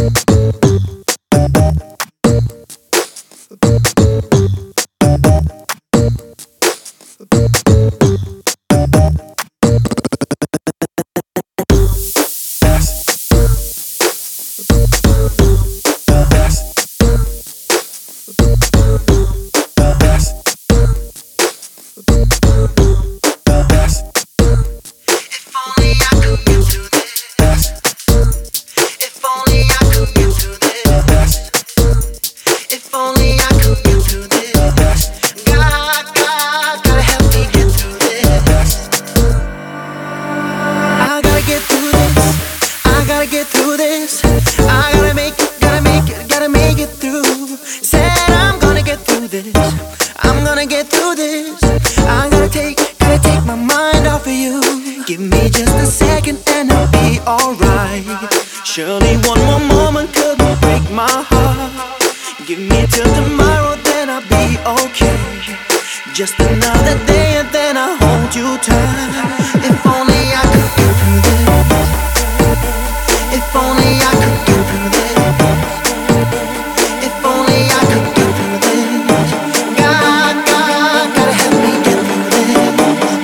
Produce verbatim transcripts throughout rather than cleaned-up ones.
Surely one more moment could break my heart. Give me till tomorrow, then I'll be okay. Just another day and then I'll hold you tight. If only I could get through this. If only I could get through this. If only I could get through this. God, God, gotta help me get through this.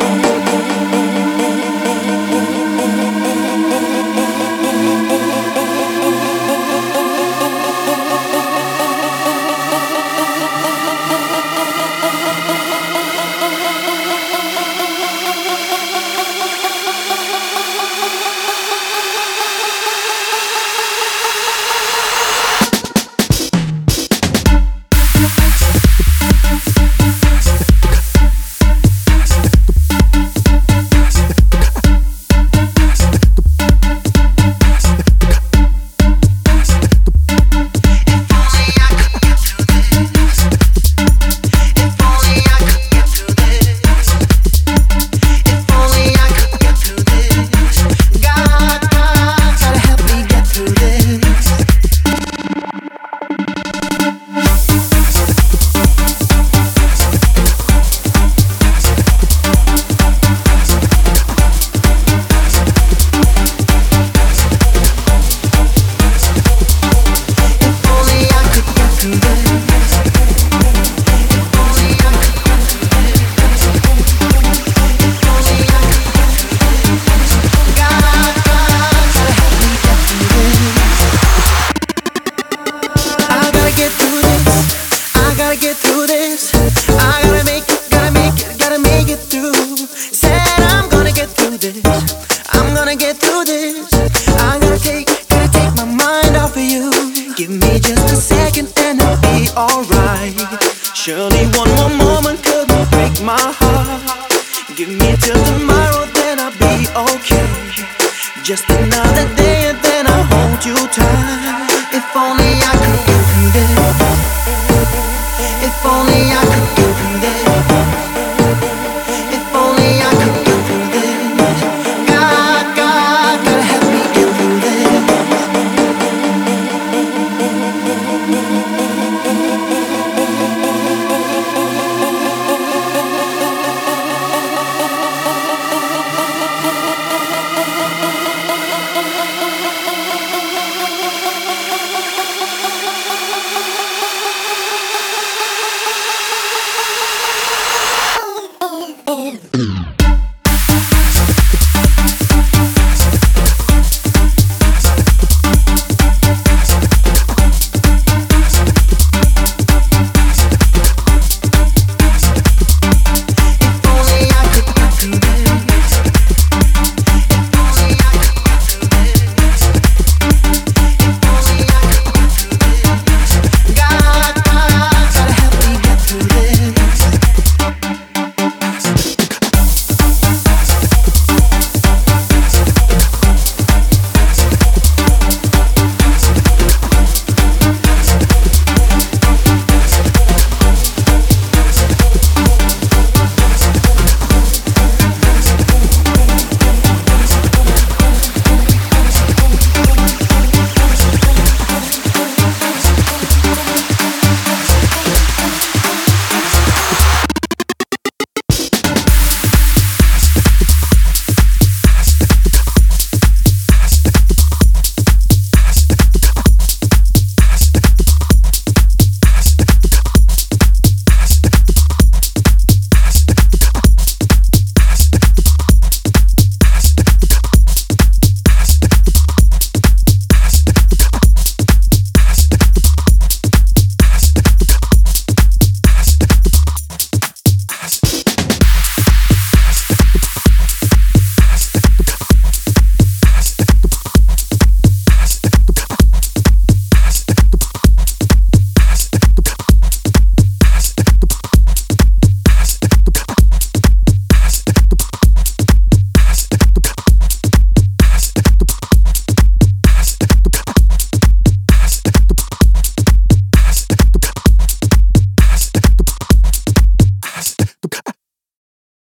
Surely one more moment could break my heart. Give me till tomorrow, then I'll be okay. Just another day and then I'll hold you tight. If only I could get through this.